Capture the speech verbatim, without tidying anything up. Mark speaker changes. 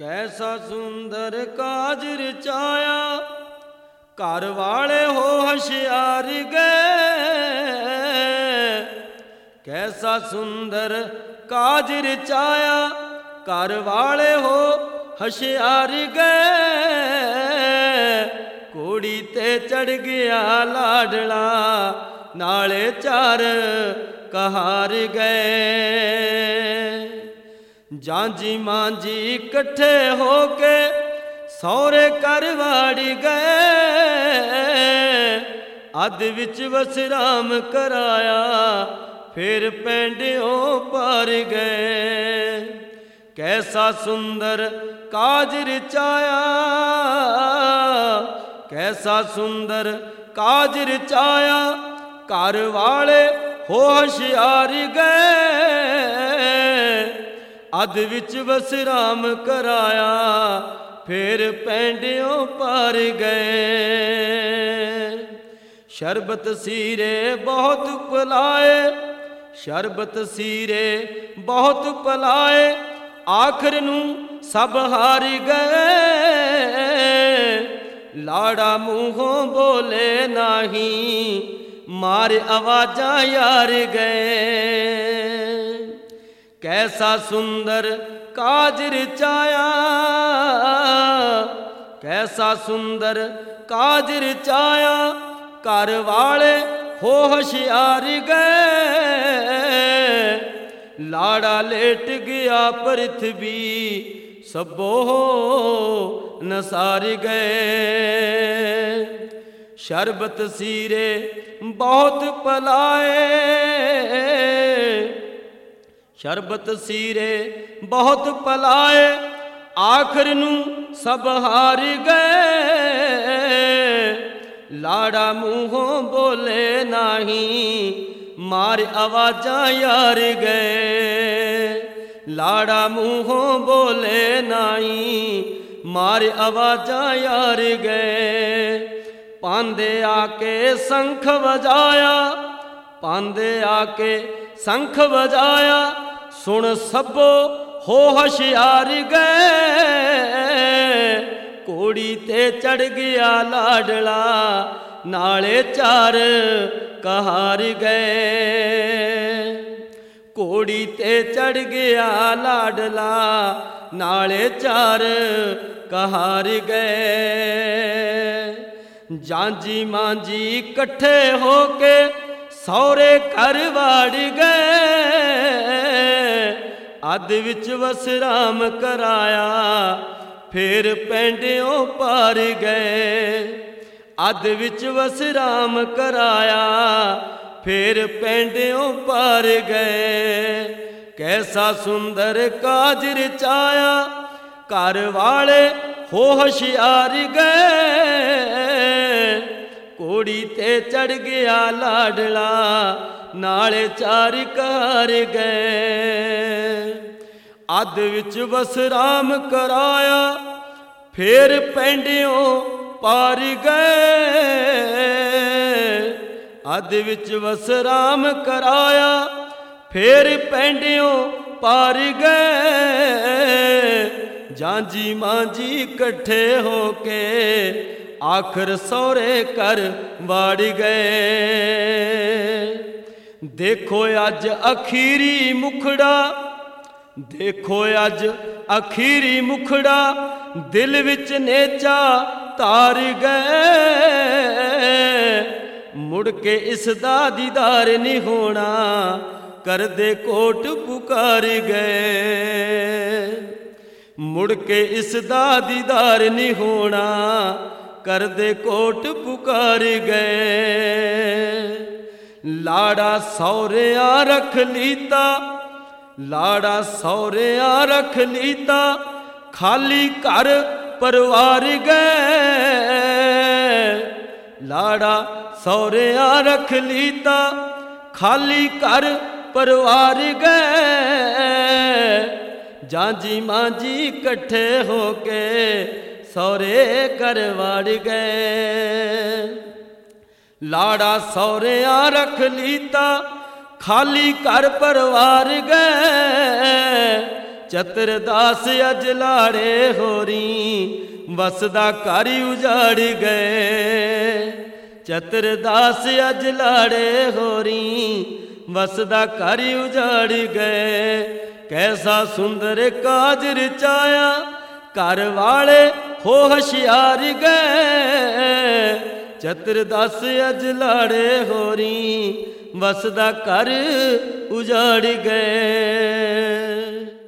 Speaker 1: कैसा सुंदर काज रचाया, घर वाले हो होशियार गए। कैसा सुंदर काज रचाया, घर वाले हो होशियार गए। घोड़ी ते चढ़ गया लाडला, नाले चार कहार गए। जांजी मांजी इकट्ठे होके सौरे घर वाड़ गए। अध विच वसराम कराया, फिर पेंडियों पार गए। कैसा सुंदर काज रचाया, कैसा सुंदर काज रचाया, घर वाले हो होशियार गए। अध विच वसराम कराया, फिर पेंडियों पार गए। शरबत सीरे बहुत पिलाए, शरबत सीरे बहुत पिलाए, आखिर नू सब हार गए। लाड़ा मूहों बोले नाही, मार आवाजा यार गए। कैसा सुंदर काज रचाया, कैसा सुंदर काज रचाया, घर वाले हो होशियार गए। लाड़ा लेट गया पृथ्वी, सबो नसार गए। शरबत सीरे बहुत पिलाए, शरबत सीरे बहुत पिलाए, आखिर नू सब हार गए। लाड़ा मूहों बोले नाही, मार आवाजा यार गए। लाड़ा मूहों बोले नाही, मार आवाजा यार गए। पांदे आके शंख बजाया, पांदे आके शंख बजाया, सुन सबो हो होशियार गए। घोड़ी ते चढ़ गया लाडला, नाले चार कहार गए। घोड़ी ते चढ़ गया लाडला, नाले चार कहार गए। जांजी मांजी इकट्ठे होके सौरे घर वाड़ गए। अध विच वसराम कराया, फिर पेंडियों पार गए। अध विच वसराम कराया, फिर पेंडियों पार गए। कैसा सुंदर काज रचाया, घर वाले हो होशियार गए। घोड़ी ते चढ़ गया लाडला, नाले चार कार गए। अध विच वसराम कराया, फिर पेंडियों पार गए। अध विच वसराम कराया, फिर पेंडियों पार गए। जांजी मांजी इकट्ठे होके आखिर सौरे घर वाड़ गए। देखो अज अखीरी मुखड़ा, देखो अज अखीरी मुखड़ा, दिल विच नेचा तार गए। मुड़ के इसदा दीदार नहीं होना, कर दे कोट पुकार गए। मुड़ के इसदा दीदार नहीं होना, कर दे कोट पुकार गए। लाड़ा सौरिया रख लीता, लाड़ा सौरिया रख लीता, खाली घर परवार गए। लाड़ा सौरिया रख लीता, खाली घर परवार गए। जांजी मांजी इकट्ठे होके सौरे घर वाड़ गए। लाड़ा सौरिया रख लीता, खाली घर परवार गए। ਚਤਰਦਾਸ ਅਜ ਲਾੜੇ ਹੋਰੀ ਵਸਦਾ ਘਰ ਉਜਾੜ ਗਏ। ਚਤਰਦਾਸ ਅਜ ਲਾੜੇ ਹੋਰੀ ਵਸਦਾ ਘਰ ਉਜਾੜ ਗਏ। ਕੈਸਾ ਸੁੰਦਰ ਕਾਜ ਰਚਾਇਆ ਘਰ ਵਾਲੇ ਹੋ ਹੁਸ਼ਿਆਰ ਗਏ। ਚਤਰਦਾਸ ਅਜ ਲਾੜੇ ਹੋਰੀ ਵਸਦਾ ਘਰ ਉਜਾੜ ਗਏ।